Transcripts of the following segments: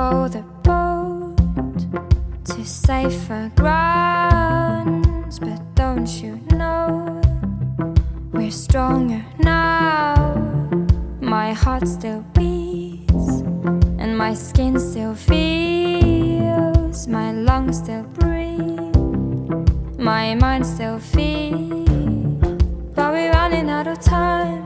row the boat to safer grounds, but don't you know we're stronger now? My heart still beats and my skin still feels, my lungs still breathe, my mind still feels, but we're running out of time.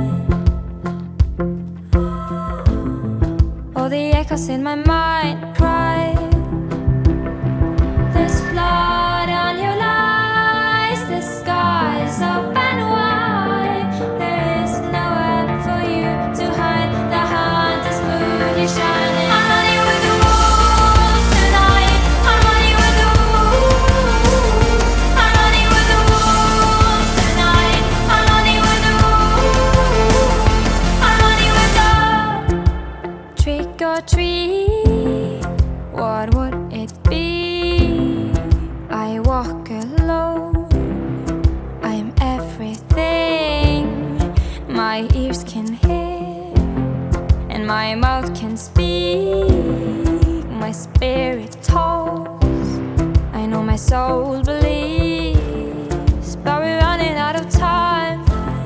All the echoes in my mind cry, there's blood on your lies, the sky's open wide, there is nowhere for you to hide, the hunter's moon is shining. I'm running with the wolves tonight, I'm running with the wolves, I'm running with the wolves tonight, I'm running with the wolves, I'm running with the trick or treat, what would it be? I walk alone, I'm everything my ears can hear and my mouth can speak, my spirit talks, I know my soul believes, but we're running out of time.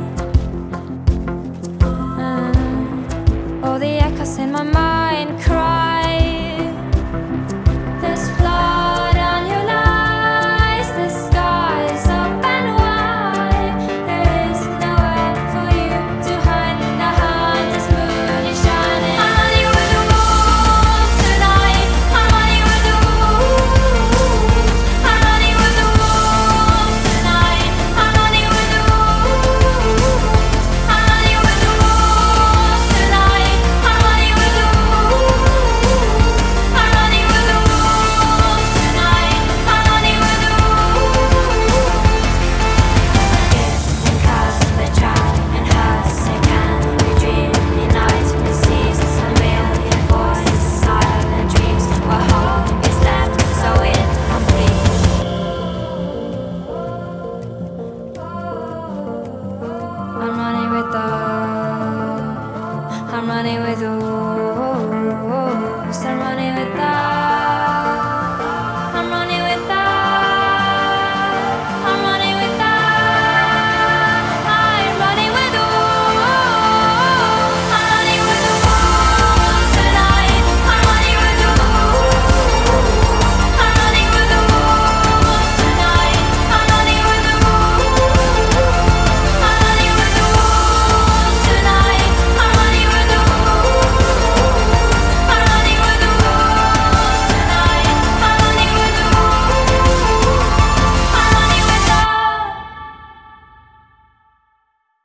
All the echoes in my mind cry, there's blood on your lies, the sky's open wide, there is nowhere for you to hide, the hunter's moon is shining. I'm running with the wolves tonight, I'm running with the wolves, I'm running with the wolves tonight, I'm running with the wolves, I'm running with the wolves tonight, I'm running with the wolves, I'm running with the wolves tonight, I'm running with the wolves. If and cause they try and hurt, they can we dream in nights, we seas, a million voices, silent dreams, what hope is left so incomplete. I'm running with the, I'm running with the wolves, I'm running with the